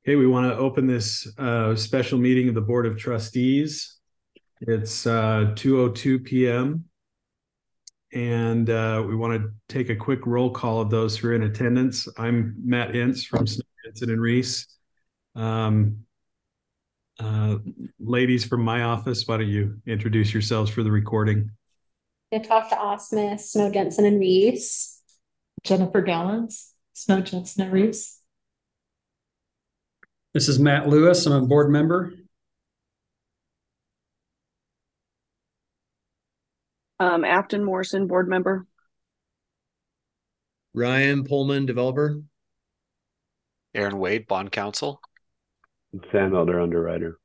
Okay, we want to open this special meeting of the Board of Trustees. It's 2:02 p.m. and we want to take a quick roll call of those who are in attendance. I'm Matt Ince from Snow Jensen and Reese. Um, uh, Ladies from my office, why don't you introduce yourselves for the recording? Natasha Osmus, Snow Jensen and Reese. Jennifer Gallons, Snow Jensen and Reese. This is Matt Lewis. I'm a board member. Afton Morrison, board member. Ryan Pullman, developer. Aaron Wade, bond counsel. Sam Elder, underwriter.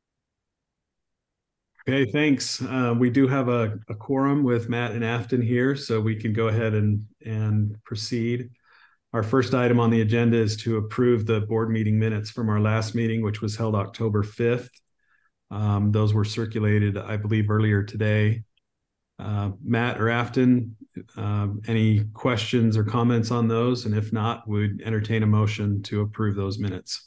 Okay, thanks. We do have a quorum with Matt and Afton here, so we can go ahead and proceed. Our first item on the agenda is to approve the board meeting minutes from our last meeting, which was held October 5th. Those were circulated, I believe, earlier today. Matt or Afton, any questions or comments on those? And if not, we'd entertain a motion to approve those minutes.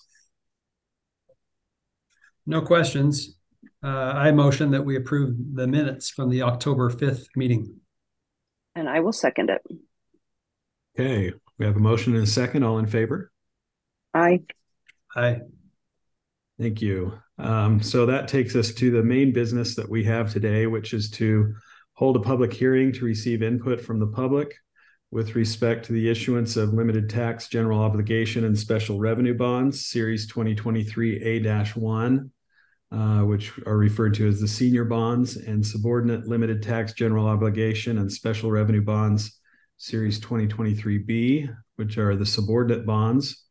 No questions. I motion that we approve the minutes from the October 5th meeting. And I will second it. Okay, we have a motion and a second. All in favor? Aye. Aye. Thank you. So that takes us to the main business that we have today, which is to hold a public hearing to receive input from the public with respect to the issuance of limited tax general obligation and special revenue bonds, Series 2023 A-1, which are referred to as the senior bonds, and subordinate limited tax general obligation and special revenue bonds, Series 2023 B, which are the subordinate bonds,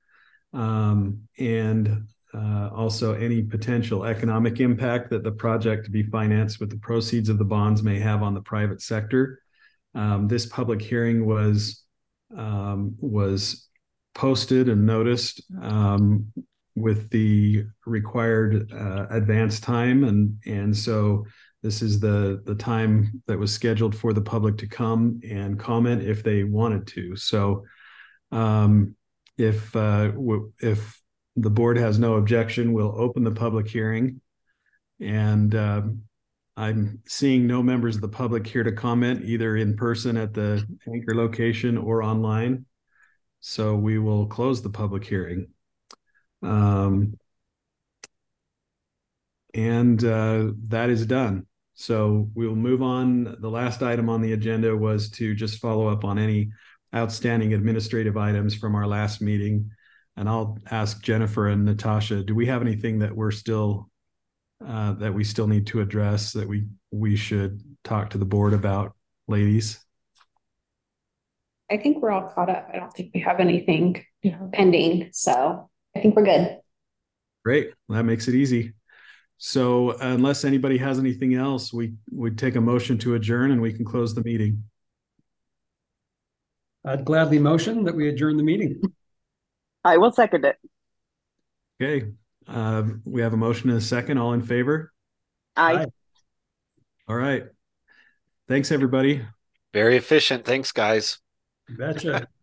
and also any potential economic impact that the project to be financed with the proceeds of the bonds may have on the private sector. This public hearing was posted and noticed with the required advance time, and so this is the time that was scheduled for the public to come and comment if they wanted to. So if the board has no objection, we'll open the public hearing. And I'm seeing no members of the public here to comment, either in person at the anchor location or online. So we will close the public hearing. That is done. So we'll move on. The last item on the agenda was to just follow up on any outstanding administrative items from our last meeting. And I'll ask Jennifer and Natasha, do we have anything that we still need to address that we should talk to the board about, ladies? I think we're all caught up. I don't think we have anything pending. So I think we're good. Great. Well, that makes it easy. So unless anybody has anything else, we would take a motion to adjourn and we can close the meeting. I'd gladly motion that we adjourn the meeting. I will second it. Okay. We have a motion and a second. All in favor? Aye. All right. Thanks, everybody. Very efficient. Thanks, guys. Betcha.